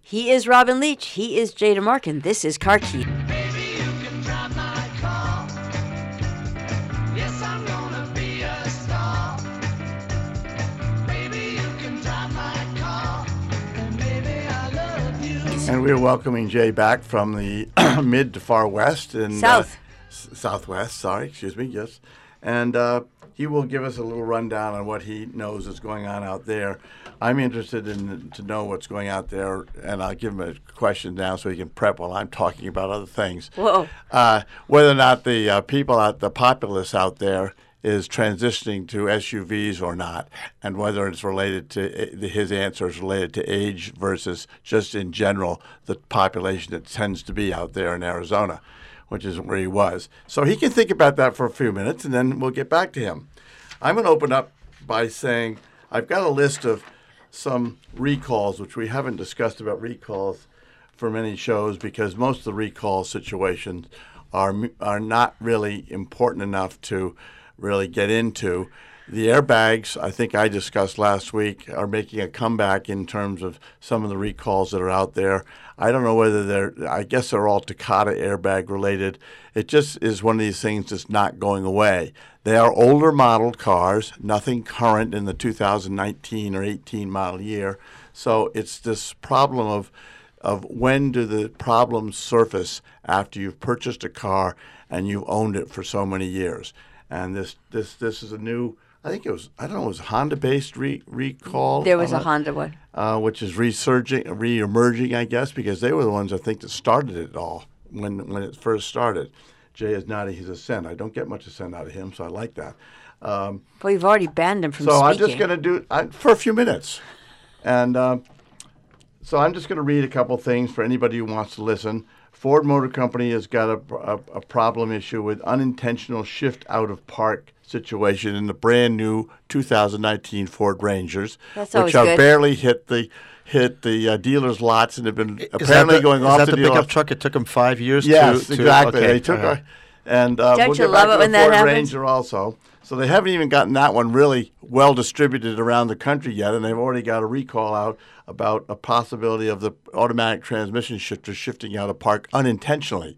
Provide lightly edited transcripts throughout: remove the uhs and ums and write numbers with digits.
He is Robin Leach. He is Jay DeMarkin. This is Car Key. And we're welcoming Jay back from the mid to far west and southwest. Sorry, excuse me. Yes, and he will give us a little rundown on what he knows is going on out there. I'm interested to know what's going out there, and I'll give him a question now so he can prep while I'm talking about other things. Whoa! Whether or not the the populace out there is transitioning to SUVs or not, and whether it's related to his answer is related to age versus just in general the population that tends to be out there in Arizona, which is where he was. So he can think about that for a few minutes, and then we'll get back to him. I'm going to open up by saying I've got a list of some recalls, which we haven't discussed about recalls for many shows because most of the recall situations are not really important enough to really get into. The airbags, I think I discussed last week, are making a comeback in terms of some of the recalls that are out there. I don't know whether I guess they're all Takata airbag related. It just is one of these things that's not going away. They are older model cars, nothing current in the 2019 or 18 model year. So it's this problem of when do the problems surface after you've purchased a car and you've owned it for so many years. And this is a new, I think it was a Honda-based recall. There was a Honda one. Which is re-emerging, I guess, because they were the ones, I think, that started it all when it first started. Jay is nodding his assent. I don't get much assent out of him, so I like that. Well, you've already banned him from speaking. So I'm just going to do for a few minutes. And so I'm just going to read a couple things for anybody who wants to listen. Ford Motor Company has got a problem issue with unintentional shift out of park situation in the brand new 2019 Ford Rangers, which have barely hit the dealers' lots and have been apparently going off the dealer. Is that the pickup truck? It took them 5 years. Yes, exactly. Okay. They took and don't we'll you get love back it to when the that Ford happens? Ranger also. So they haven't even gotten that one really well distributed around the country yet, and they've already got a recall out about a possibility of the automatic transmission shifter shifting out of park unintentionally.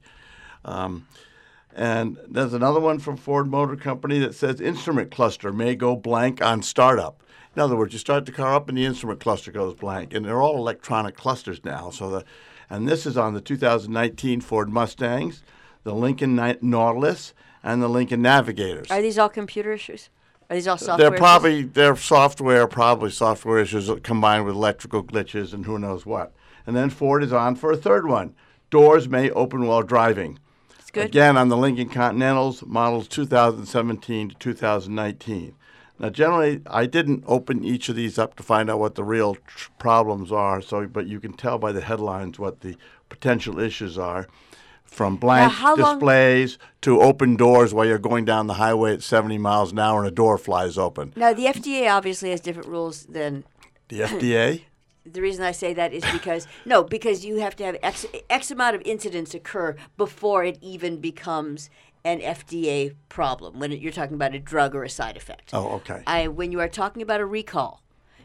And there's another one from Ford Motor Company that says instrument cluster may go blank on startup. In other words, you start the car up and the instrument cluster goes blank, and they're all electronic clusters now. And this is on the 2019 Ford Mustangs, the Lincoln Nautilus, and the Lincoln Navigators. Are these all computer issues? Are these all software issues? They're probably software issues combined with electrical glitches and who knows what. And then Ford is on for a third one. Doors may open while driving. That's good. Again, on the Lincoln Continentals, models 2017 to 2019. Now, generally, I didn't open each of these up to find out what the real problems are, but you can tell by the headlines what the potential issues are. From blank displays to open doors while you're going down the highway at 70 miles an hour and a door flies open. Now, the FDA obviously has different rules than... The FDA? The reason I say that is because you have to have X amount of incidents occur before it even becomes an FDA problem, when you're talking about a drug or a side effect. Oh, okay. When you are talking about a recall,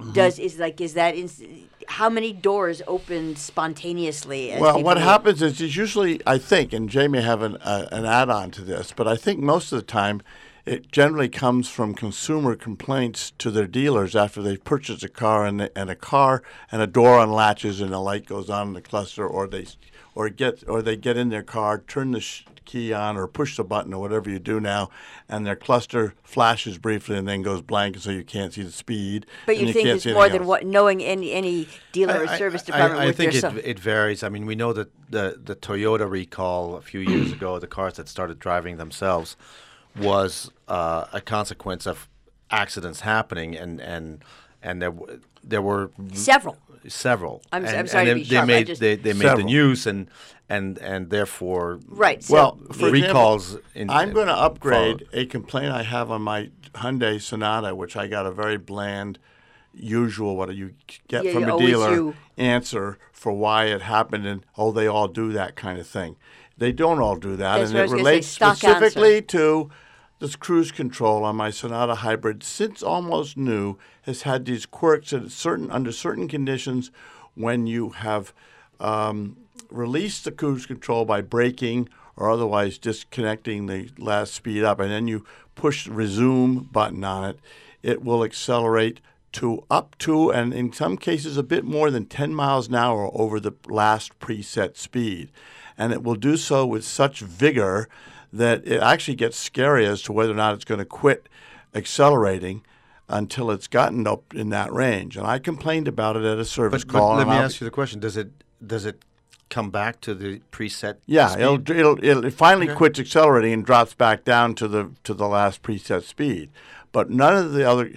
how many doors open spontaneously? Well, what happens is usually, I think, and Jay may have an add-on to this, but I think most of the time it generally comes from consumer complaints to their dealers after they've purchased a car and a door unlatches and a light goes on in the cluster, or they get in their car, turn the key on or push the button or whatever you do now, and their cluster flashes briefly and then goes blank, so you can't see the speed. But you think it's more than what knowing any dealer or service department? I think it varies. I mean, we know that the Toyota recall a few years ago, the cars that started driving themselves, was a consequence of accidents happening, and there were several. I'm sorry to be sharp. They made the news and therefore right. So for recalls. I'm going to upgrade a complaint I have on my Hyundai Sonata, which I got a very bland, usual what you get from a dealer answer for why it happened, and they all do that kind of thing. They don't all do that, and it relates specifically to this cruise control on my Sonata Hybrid, since almost new, has had these quirks that under certain conditions when you have released the cruise control by braking or otherwise disconnecting the last speed up, and then you push the resume button on it, it will accelerate to up to, and in some cases a bit more than 10 miles an hour over the last preset speed. And it will do so with such vigor that it actually gets scary as to whether or not it's going to quit accelerating until it's gotten up in that range. And I complained about it at a service call. But let me ask you the question: Does it come back to the preset? Yeah, speed? it finally quits accelerating and drops back down to the last preset speed. But none of the other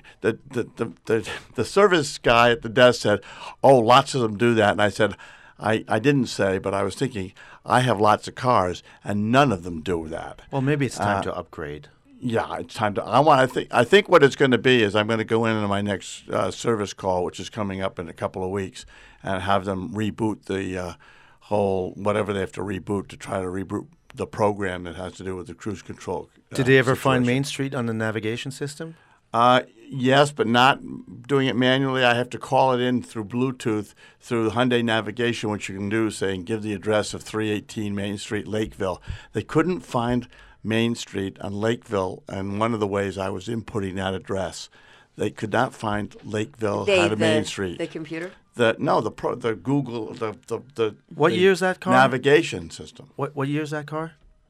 the service guy at the desk said, "Oh, lots of them do that." And I said, I didn't say, but I was thinking, I have lots of cars, and none of them do that. Well, maybe it's time to upgrade. Yeah, it's time to. I think what it's going to be is I'm going to go into my next service call, which is coming up in a couple of weeks, and have them reboot the whole whatever they have to reboot to try to reboot the program that has to do with the cruise control. Did they ever find Main Street on the navigation system? Yes, but not doing it manually. I have to call it in through Bluetooth through Hyundai Navigation, which you can do, saying give the address of 318 Main Street, Lakeville. They couldn't find Main Street on Lakeville, and one of the ways I was inputting that address, they could not find Lakeville had a Main Street. The computer? The Google the What year is that car? Navigation system. What year is that car?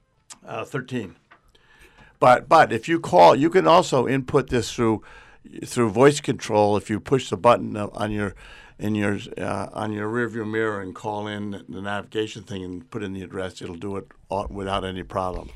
13. But if you call, you can also input this through voice control. If you push the button on your rearview mirror and call in the navigation thing and put in the address, it'll do it without any problem.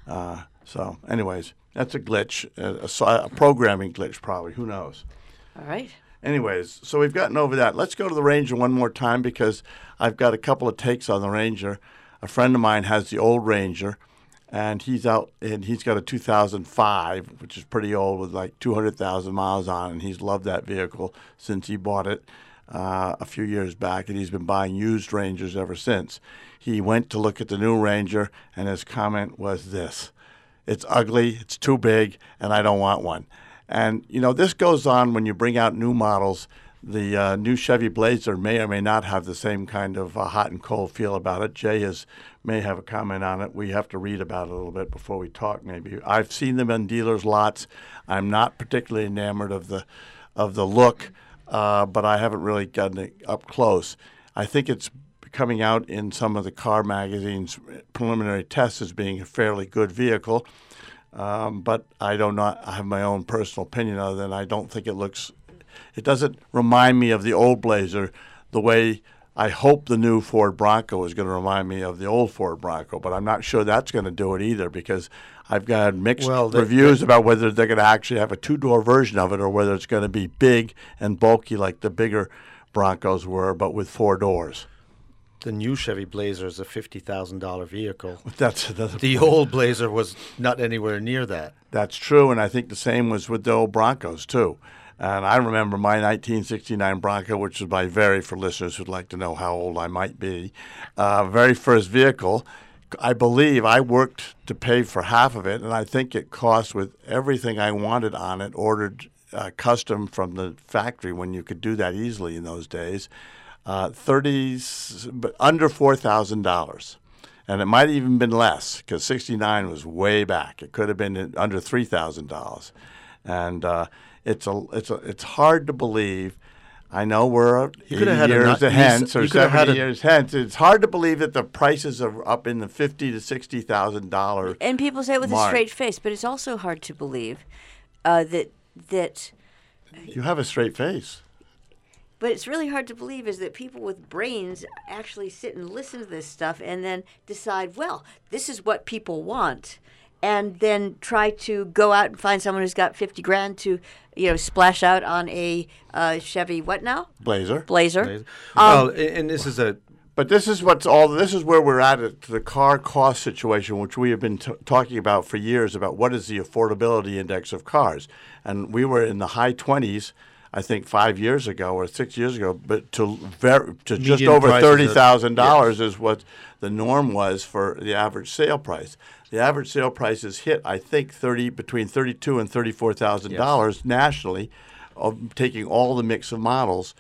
So, anyways, that's a glitch, a programming glitch probably. Who knows? All right. Anyways, so we've gotten over that. Let's go to the Ranger one more time because I've got a couple of takes on the Ranger. A friend of mine has the old Ranger, and he's out, and he's got a 2005, which is pretty old, with like 200,000 miles on it, and he's loved that vehicle since he bought it a few years back, and he's been buying used Rangers ever since. He went to look at the new Ranger, and his comment was this: "It's ugly, it's too big, and I don't want one." And, you know, this goes on when you bring out new models. The new Chevy Blazer may or may not have the same kind of hot and cold feel about it. Jay may have a comment on it. We have to read about it a little bit before we talk, maybe. I've seen them in dealers' lots. I'm not particularly enamored of the look, but I haven't really gotten it up close. I think it's coming out in some of the car magazines' preliminary tests as being a fairly good vehicle. But I have my own personal opinion other than I don't think it doesn't remind me of the old Blazer the way I hope the new Ford Bronco is going to remind me of the old Ford Bronco. But I'm not sure that's going to do it either because I've got mixed reviews about whether they're going to actually have a two-door version of it or whether it's going to be big and bulky like the bigger Broncos were, but with 4 doors. The new Chevy Blazer is a $50,000 vehicle. That's the old Blazer was not anywhere near that. That's true, and I think the same was with the old Broncos too. And I remember my 1969 Bronco, which is for listeners who'd like to know how old I might be, very first vehicle. I believe I worked to pay for half of it, and I think it cost, with everything I wanted on it, ordered custom from the factory when you could do that easily in those days, but under $4,000. And it might have even been less because 69 was way back. It could have been under $3,000. And it's hard to believe. I know we're 80 years hence or 70 years hence. It's hard to believe that the prices are up in the $50,000 to $60,000. And people say it with a straight face, but it's also hard to believe that you have a straight face. But it's really hard to believe is that people with brains actually sit and listen to this stuff and then decide, well, this is what people want, and then try to go out and find someone who's got $50,000 to, splash out on a Chevy. What now? Blazer. And this is But this is where we're at the car cost situation, which we have been talking about for years about what is the affordability index of cars, and we were in the high 20s. I think 5 years ago or 6 years ago, but to just over $30,000 is what the norm was for the average sale price. The average sale price is hit, I think, between $32,000 and $34,000 nationally, of taking all the mix of models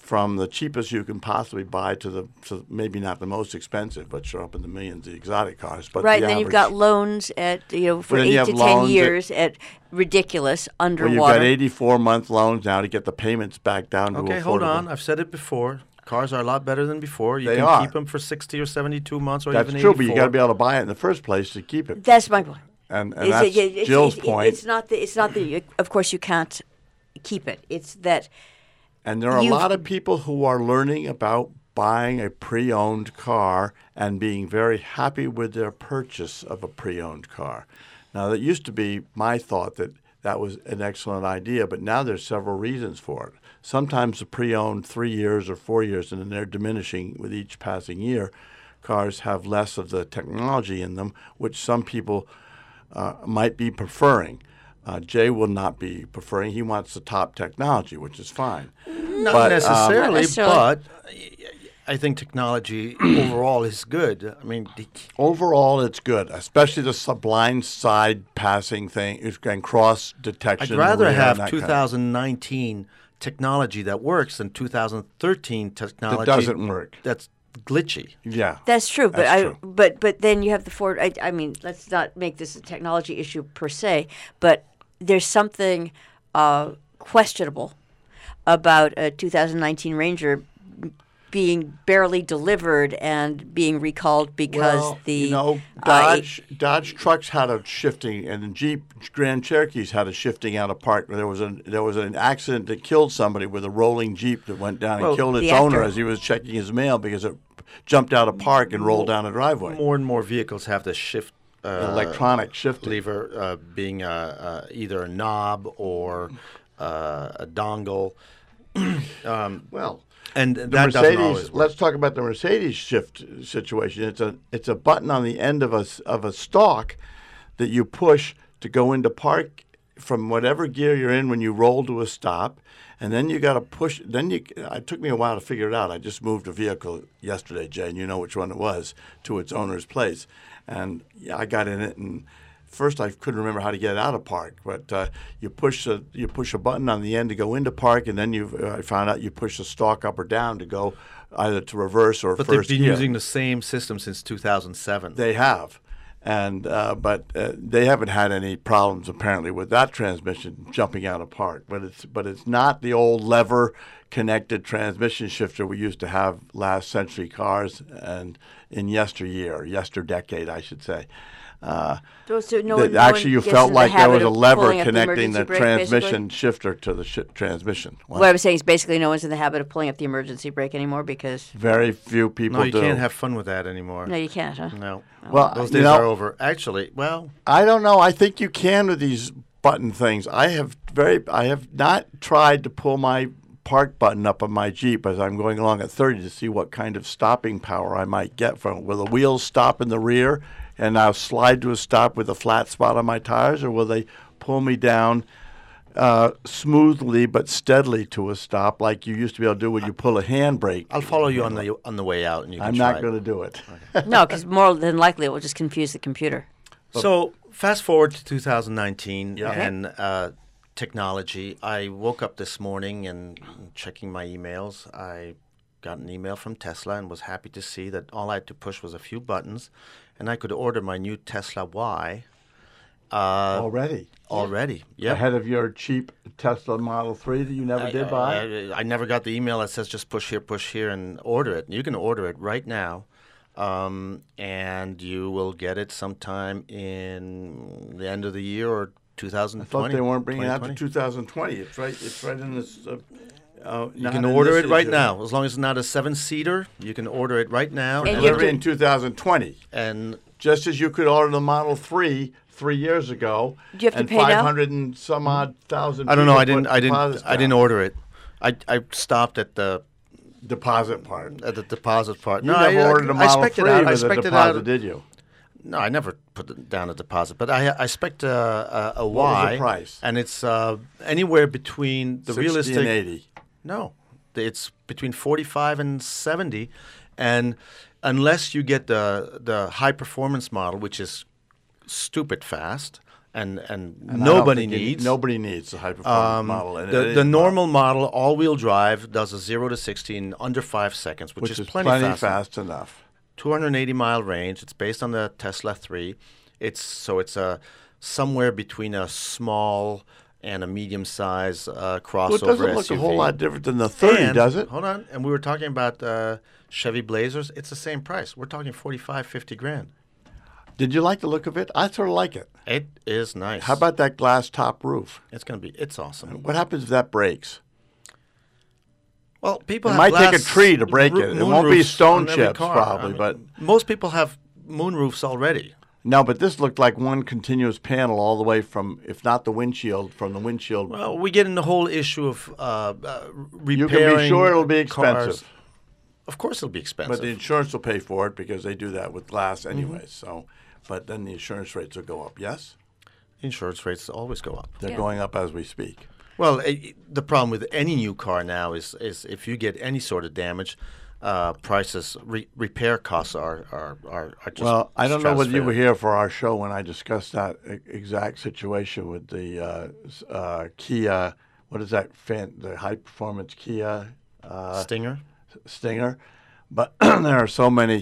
from the cheapest you can possibly buy to maybe not the most expensive, but you're up in the millions, the exotic cars. But Right, the and then you've average- got loans at for Well, then you 8 to have 10 loans years at ridiculous Well, underwater. you've got 84-month loans now to get the payments back down to Okay, affordable. hold on. I've said it before. Cars are a lot better than before. You They can are. keep them for 60 or 72 months or That's even true, 84. but you got to be able to buy it in the first place to keep it. That's my point. And Is that's Jill's point. It's not that you, of course you can't keep it. It's that And there are a You've- lot of people who are learning about buying a pre-owned car and being very happy with their purchase of a pre-owned car. Now, that used to be my thought that that was an excellent idea, but now there's several reasons for it. Sometimes the pre-owned 3 years or 4 years, and then they're diminishing with each passing year. Cars have less of the technology in them, which some people might be preferring. Jay will not be preferring. He wants the top technology, which is fine. Not But, necessarily, Not necessarily. but I think technology overall is good. I mean, Overall, it's good, especially the blind side passing thing and cross detection. I'd rather rear and have that kind of- 2019 technology that works than 2013 technology That doesn't work. That's glitchy. Yeah. that's true. But That's true. but then you have the Ford. I mean, let's not make this a technology issue per se, but there's something questionable about a 2019 Ranger being barely delivered and being recalled because Well, the Dodge trucks had a shifting, and Jeep Grand Cherokees had a shifting out of park. There was an accident that killed somebody with a rolling Jeep that went down and Well, killed its the owner actor- as he was checking his mail because it jumped out of park and rolled down a driveway. More and more vehicles have the shift Electronic shifting. lever being either a knob or a dongle. Well, And the that doesn't Mercedes. always work. Let's talk about the Mercedes shift situation. It's a button on the end of a stalk that you push to go into park from whatever gear you're in when you roll to a stop, and then you got to push. It took me a while to figure it out. I just moved a vehicle yesterday, Jay, and you know which one it was, to its owner's place, and I got in it and. First, I couldn't remember how to get out of park, but you push a button on the end to go into park, and then I found out you push the stalk up or down to go either to reverse or But they've first been gear. using the same system since 2007. They have, and but they haven't had any problems apparently with that transmission jumping out of park. But it's not the old lever connected transmission shifter we used to have last century cars and in yesterdecade, I should say. So no That one, actually, you gets felt in the like there habit was a of lever pulling up connecting the emergency brake, transmission basically? shifter to the transmission. What I was saying is basically no one's in the habit of pulling up the emergency brake anymore because Very few people No, you do. can't have fun with that anymore. no, you can't, huh? No. Well, Those you days know- are over. Actually, well, I don't know. I think you can with these button things. I have not tried to pull my park button up on my Jeep as I'm going along at 30 to see what kind of stopping power I might get from it. Will the wheels stop in the rear and I'll slide to a stop with a flat spot on my tires, or will they pull me down smoothly but steadily to a stop like you used to be able to do when you pull a handbrake? I'll follow you on the way out, and you can I'm try not it. going to do it. No, because more than likely it will just confuse the computer. So fast forward to 2019 Yeah. and technology. I woke up this morning and checking my emails. I got an email from Tesla and was happy to see that all I had to push was a few buttons, and I could order my new Tesla Y Already. already. Yeah. Ahead of your cheap Tesla Model 3 that you never did buy? I never got the email that says just push here, and order it. You can order it right now, and you will get it sometime in the end of the year or 2020. I thought they weren't bringing it out to 2020. 2020. It's right in this. You can order it right now. As long as it's not a 7-seater, you can order it right now. And you have Delivery to- in 2020. And Just as you could order the Model 3 3 years ago. Do you have to and pay now? 500 and some odd thousand. I don't know. people I put deposits didn't down. order it. I stopped at the Deposit part. deposit part. You No, never I ordered a Model expected 3 out. I with a expected deposit, out. did you? No, I never put down a deposit, but I expect a What was Y, the price? and it's anywhere between the 60 realistic. and 80. No, it's between 45 and 70, and unless you get the high performance model, which is stupid fast, and And I don't nobody think needs. nobody needs the high performance model. And it The is normal model, all-wheel drive, does a 0 to 60 in under 5 seconds, which is plenty fast. Enough. 280-mile range. It's based on the Tesla 3. It's a somewhere between a small and a medium-size crossover Well, it doesn't look SUV. a whole lot different than the 30, And, does it? Hold on. And we were talking about Chevy Blazers. It's the same price. We're talking 45, 50 grand. Did you like the look of it? I sort of like it. It is nice. How about that glass top roof? It's awesome. What happens if that breaks? Well, people It have might take a glass tree to break it. It moon won't be roofs stone on every chips car. probably, but most people have moon roofs already. no. But this looked like one continuous panel all the way from, if not the windshield, from the windshield. Well, we get in the whole issue of repairing. You can be sure it'll be cars. expensive, Of course, it'll be expensive. but the insurance will pay for it because they do that with glass Mm-hmm. anyway. So, but then the insurance rates will go up. Yes, Insurance rates always go up. they're Yeah. going up as we speak. Well, the problem with any new car now is if you get any sort of damage, prices, repair costs are just. Well, I don't know whether you were stratospheric. here for our show when I discussed that exact situation with the Kia. What is that? The high performance Kia Stinger. Stinger, but there are so many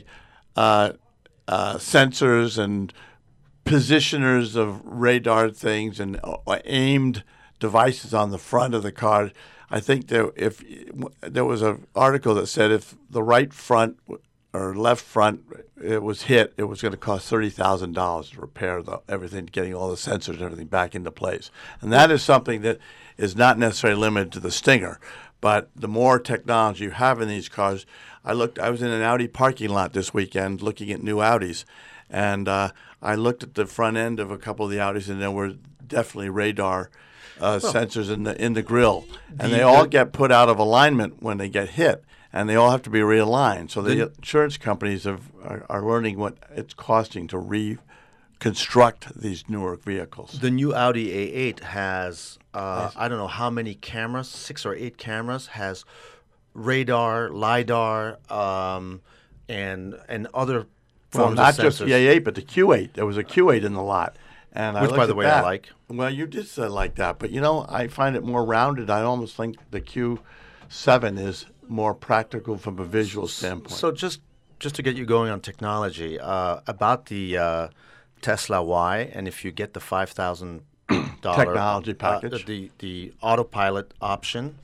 sensors and positioners of radar things and aimed devices on the front of the car. I think if there was an article that said if the right front or left front it was hit, it was going to cost $30,000 to repair everything, getting all the sensors and everything back into place. And that is something that is not necessarily limited to the Stinger, but the more technology you have in these cars. I was in an Audi parking lot this weekend looking at new Audis, and I looked at the front end of a couple of the Audis, and there were definitely radar sensors in the grille, and they all get put out of alignment when they get hit, and they all have to be realigned. So the insurance companies are learning what it's costing to reconstruct these newer vehicles. The new Audi A8 has I don't know how many cameras, 6 or 8 cameras, has radar, lidar, and other Well, forms not of just sensors. the A8, but the Q8. There was a Q8 in the lot. And Which, looked by the at way, I that. like. Well, you did say like that, but I find it more rounded. I almost think the Q7 is more practical from a visual standpoint. So just to get you going on technology, about the Tesla Y, and if you get the $5,000 Technology package. the autopilot option,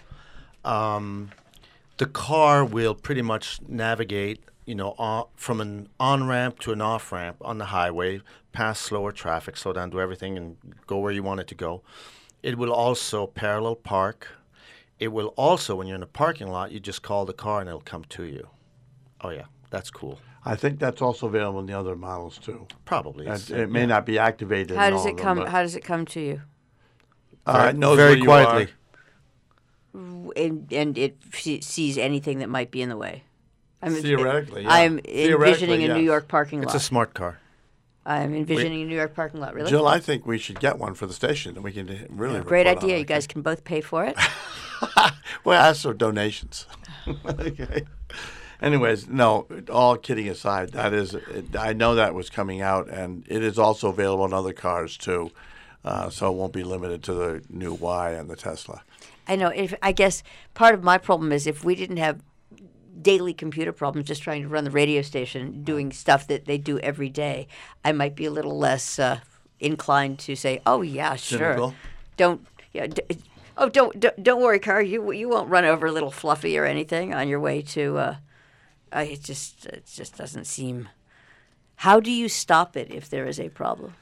the car will pretty much navigate, from an on-ramp to an off-ramp on the highway, past slower traffic, slow down, do everything, and go where you want it to go. It will also parallel park. It will also, when you're in a parking lot, you just call the car and it'll come to you. Oh, yeah, that's cool. I think that's also available in the other models too. Probably. And it may not be activated. How in does all it of them, come? but, How does it come to you? it knows very where you quietly. are. And it sees anything that might be in the way. Theoretically, yeah. I'm Theoretically, envisioning a New yes. York parking lot. It's a smart car. I'm envisioning a New York parking lot. Really? Jill, I think we should get one for the station, and we can really Great report on idea. it. You guys can both pay for it. Well, ask for donations. Okay. Anyways, no, all kidding aside, I know that was coming out, and it is also available in other cars too, so it won't be limited to the new Y and the Tesla. I know. I guess part of my problem is if we didn't have daily computer problems just trying to run the radio station, doing stuff that they do every day, I might be a little less inclined to say, "Oh yeah, sure." Cynical? Don't worry, car. You won't run over a little Fluffy or anything on your way to. It just doesn't seem. How do you stop it if there is a problem?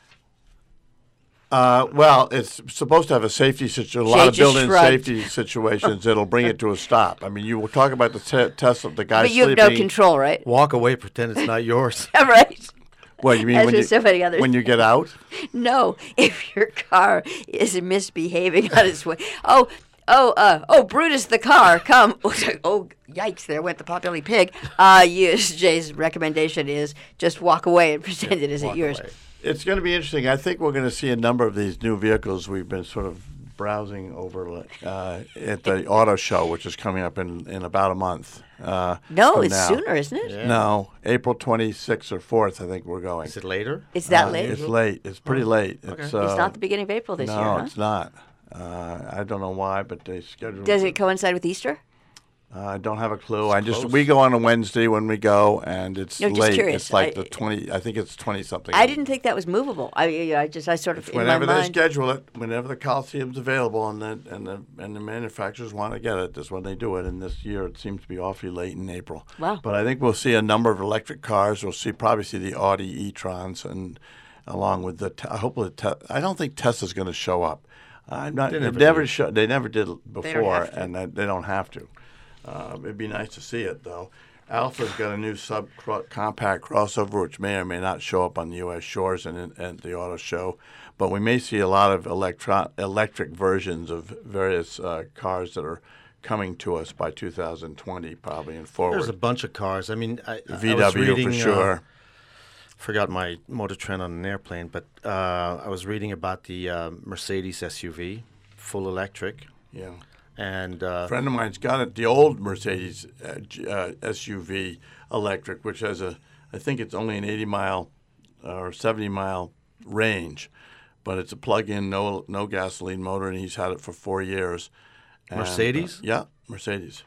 Well, it's supposed to have a safety situation. A lot of just built-in shrugged. safety situations that'll bring it to a stop. I mean, you will talk about the Tesla, the guy But you have sleeping. no control, right? Walk away, pretend it's not yours. Right. Well, you mean As when with so many others. when you get out? No, if your car is misbehaving on its way. Brutus the car, come. Oh, yikes, there went the potbelly pig. Jay's recommendation is just walk away and pretend it isn't Walk yours. away. It's going to be interesting. I think we're going to see a number of these new vehicles we've been sort of browsing over at the auto show, which is coming up in about a month. No, from it's now. sooner, isn't it? Yeah. No, April 26th or 4th, I think we're going. Is it later? It's that late. It's late. It's pretty late. okay. It's It's not the beginning of April this no, year, huh? it's not. I don't know why, but they scheduled. Does it coincide with Easter? I don't have a clue. close. We go on a Wednesday when we go, and it's No, just late. curious. It's like I- the 20. I think it's 20 something. I didn't think that was movable. I sort of in my Whenever they mind. schedule it, whenever the Coliseum's available, and the manufacturers want to get it, that's when they do it. And this year, it seems to be awfully late in April. Wow. But I think we'll see a number of electric cars. We'll probably see the Audi e-trons, and along with hopefully I don't think Tesla's going to show up. I'm not. They never did before, have to. and they don't have to. It'd be nice to see it, though. Alpha's got a new compact crossover, which may or may not show up on the U.S. shores and at the auto show. But we may see a lot of electric versions of various cars that are coming to us by 2020, probably, and forward. There's a bunch of cars. I mean, I was VW reading, for sure. Forgot my Motor Trend on an airplane, but I was reading about the Mercedes SUV, full electric, Yeah. and A friend of mine's got it, the old Mercedes SUV electric, which has I think it's only an 80-mile or 70-mile range, but it's a plug-in, no gasoline motor, and he's had it for 4 years. And, Mercedes? Yeah, Mercedes.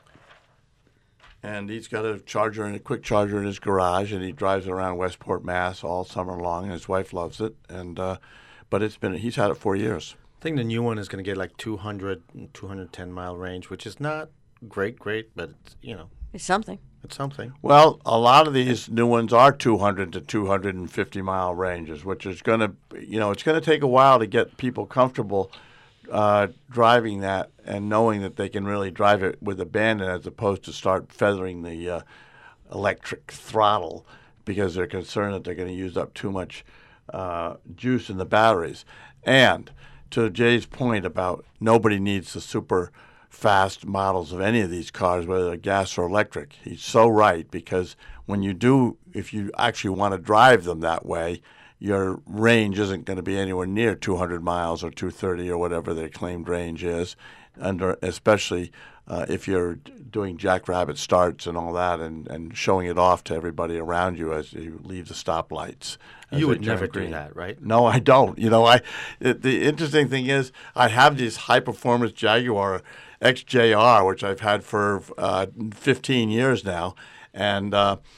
And he's got a quick charger in his garage, and he drives it around Westport, Mass, all summer long. And his wife loves it, but he's had it 4 years. I think the new one is going to get like 200, 210-mile range, which is not great, but It's something. it's something. Well, a lot of these new ones are 200 to 250 mile ranges, which is going to, it's going to take a while to get people comfortable driving that and knowing that they can really drive it with abandon as opposed to start feathering the electric throttle because they're concerned that they're going to use up too much juice in the batteries. And to Jay's point about nobody needs the super fast models of any of these cars, whether they're gas or electric. He's so right, because if you actually want to drive them that way, your range isn't going to be anywhere near 200 miles or 230 or whatever their claimed range is, especially if you're doing jackrabbit starts and all that and showing it off to everybody around you as you leave the stoplights. You would never do that, right? No, I don't. The interesting thing is I have this high-performance Jaguar XJR, which I've had for 15 years now, and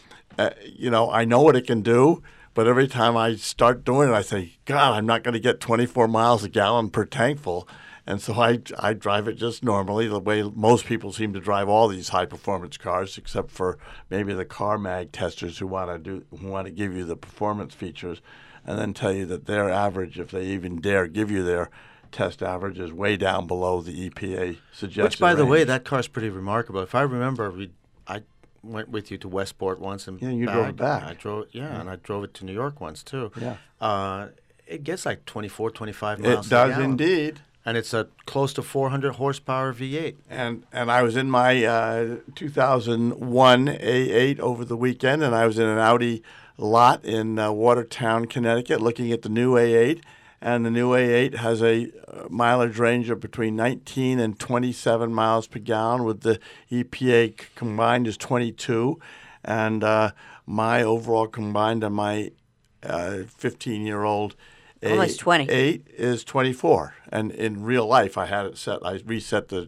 I know what it can do. But every time I start doing it, I say, God, I'm not going to get 24 miles a gallon per tankful. And so I drive it just normally, the way most people seem to drive all these high-performance cars, except for maybe the car mag testers who want to give you the performance features and then tell you that their average, if they even dare give you their test average, is way down below the EPA suggested Which, by the way, range. that car's pretty remarkable. If I remember, I went with you to Westport once and you drove it back. I drove, and I drove it to New York once too. Yeah. It gets like 24, 25 It miles. does a gallon. indeed. And it's a close to 400 horsepower V8. And I was in my 2001 A8 over the weekend, and I was in an Audi lot in Watertown, Connecticut, looking at the new A8. And the new A8 has a mileage range of between 19 and 27 miles per gallon, with the EPA combined is 22. And my overall combined on my 15-year-old Almost 20. 8 is 24. And in real life, I had it set. I reset the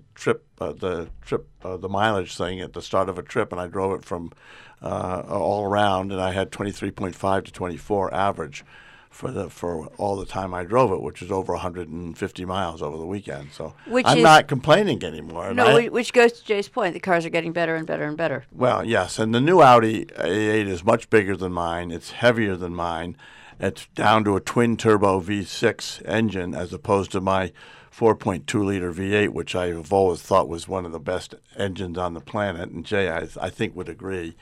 the mileage thing at the start of a trip, and I drove it from all around, and I had 23.5 to 24 average for all the time I drove it, which is over 150 miles over the weekend. So I'm not complaining anymore. No, which goes to Jay's point. The cars are getting better and better and better. Well, yes, and the new Audi A8 is much bigger than mine. It's heavier than mine. It's down to a twin-turbo V6 engine as opposed to my 4.2-liter V8, which I've always thought was one of the best engines on the planet, and Jay, I think, would agree.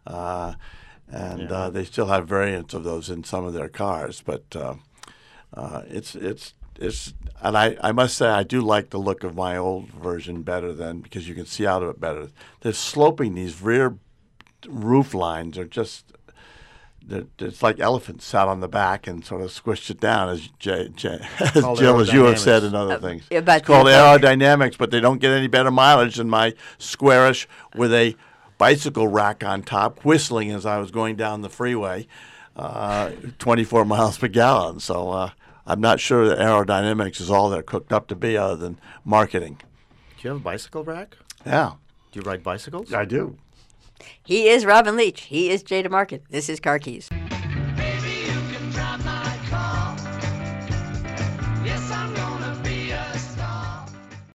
They still have variants of those in some of their cars, but it's and I must say I do like the look of my old version better because you can see out of it better. They're sloping, these rear roof lines are just it's like elephants sat on the back and sort of squished it down, as called Jill, as you have said aerodynamics. in other things. about It's called the- aerodynamics, but they don't get any better mileage than my squarish with a bicycle rack on top, whistling as I was going down the freeway, 24 miles per gallon. So I'm not sure that aerodynamics is all they're cooked up to be, other than marketing. Do you have a bicycle rack? Yeah, Do you ride bicycles? I do. He is Robin Leach. He is Jay DeMarcus. This is Car Keys.